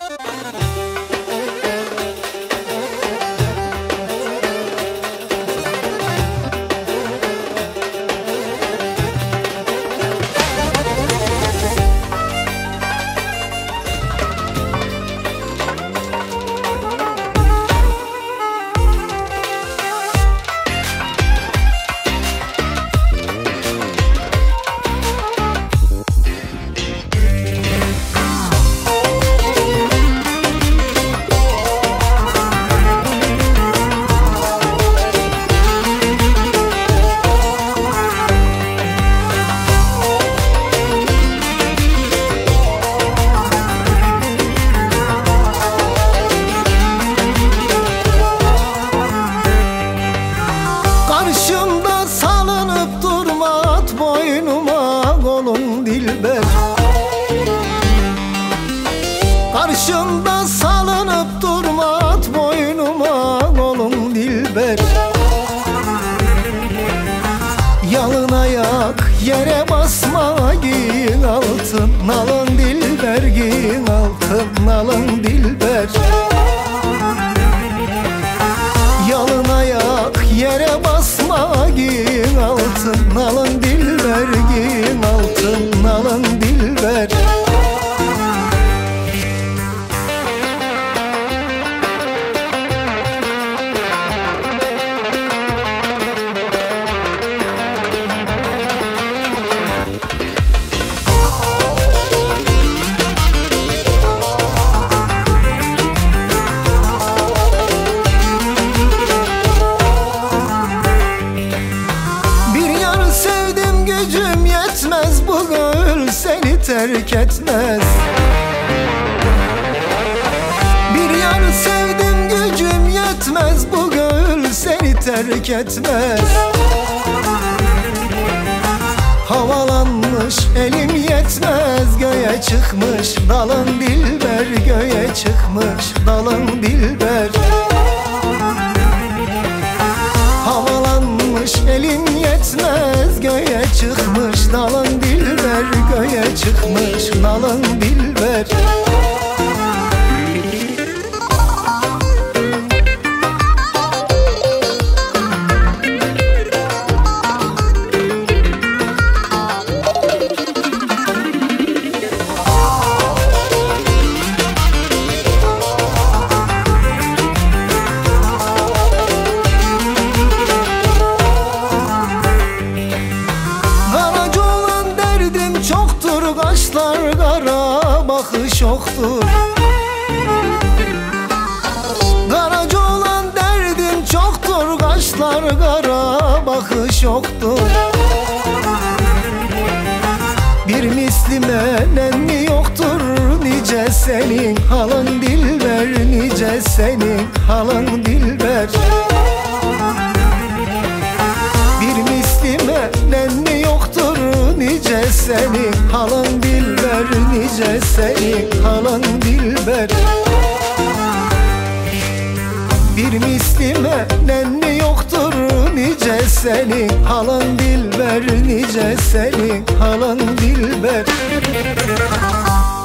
Karşımda salınıp durma, at boynuma kolum dilber. Karşımda salınıp durma, at boynuma kolum dilber. Yalın ayak yere basma, giyin altın alın dilber, giyin altın alın dilber. Yalın ayak yere basma, giyin altın alın dilber, giyin altın alın dilber. Gücüm yetmez, bu gönül seni terk etmez. Bir yar sevdim, gücüm yetmez, bu gönül seni terk etmez. Havalanmış elim yetmez, göğe çıkmış dalın dilber, göğe çıkmış dalın dilber. Havalanmış elim yetmez, göğe çıkmış dalın dilber, göğe çıkmış dalın dilber. Kaşlar kara, bakış yoktur. Karaca olan derdim çoktur, kaşlar kara, bakış yoktur. Bir mislime nenni yoktur, nice senin halın dilber, nice senin halın dilber. Bir mislime nenni yoktur, nice senin halın dilber, nice senin halın dilber. Bir mislime nenni yoktur, nice senin halın dilber, nice senin halın dilber.